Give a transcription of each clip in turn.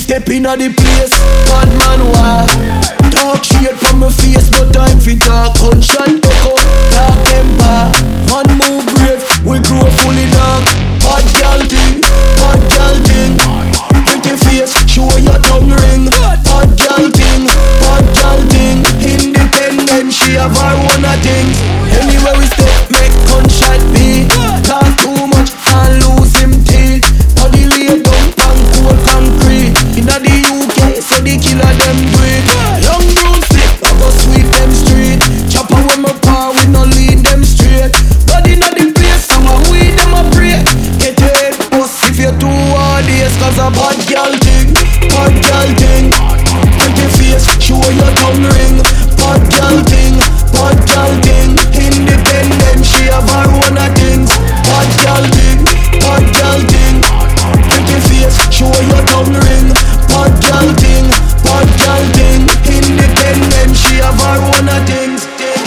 step inna the place, bad man walk. Talk shit from my face, no time fi talk. Gunshot echo, dark temper. Man move brave, we grow fully dark. Bad gal thing, bad gal thing. Pretty face, show your tongue ring. Bad gal thing, bad gal thing. Independent, she have her own things. Anywhere we step, make gunshot beat. Talk too much and lose him teeth. Body lay down on cold concrete. Inna the UK, so the killer them breed. Long broomstick, I go sweep them street. Chopper when my power, we no lead them straight. Body inna the place, so I weed them a break. Get your head bust if you're too hard days. Cause a bad gal thing, bad gal thing. Pretty face, show your tongue ring. Bad gal thing, bad gal thing. Independent, she have her own things. Bad gal thing, bad gal thing. Pretty face, show your tongue ring. Bad gal thing, bad gal thing. Independent, she have her own things.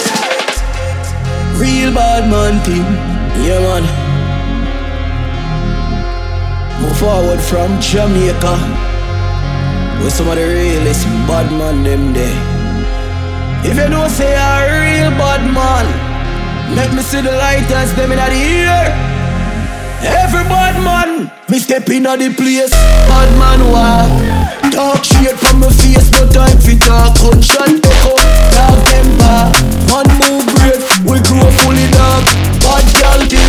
Real bad man thing, yeah man. Move forward from Jamaica, with some of the realest bad man them there. If you don't say a real bad man, make me see the lighters them inna the ear. Every bad man, me step inna the place, bad man walk. Talk shit from my face, no time fi talk. Gunshot echo, dark temper. Man move brave, we grow fully dark. Bad gal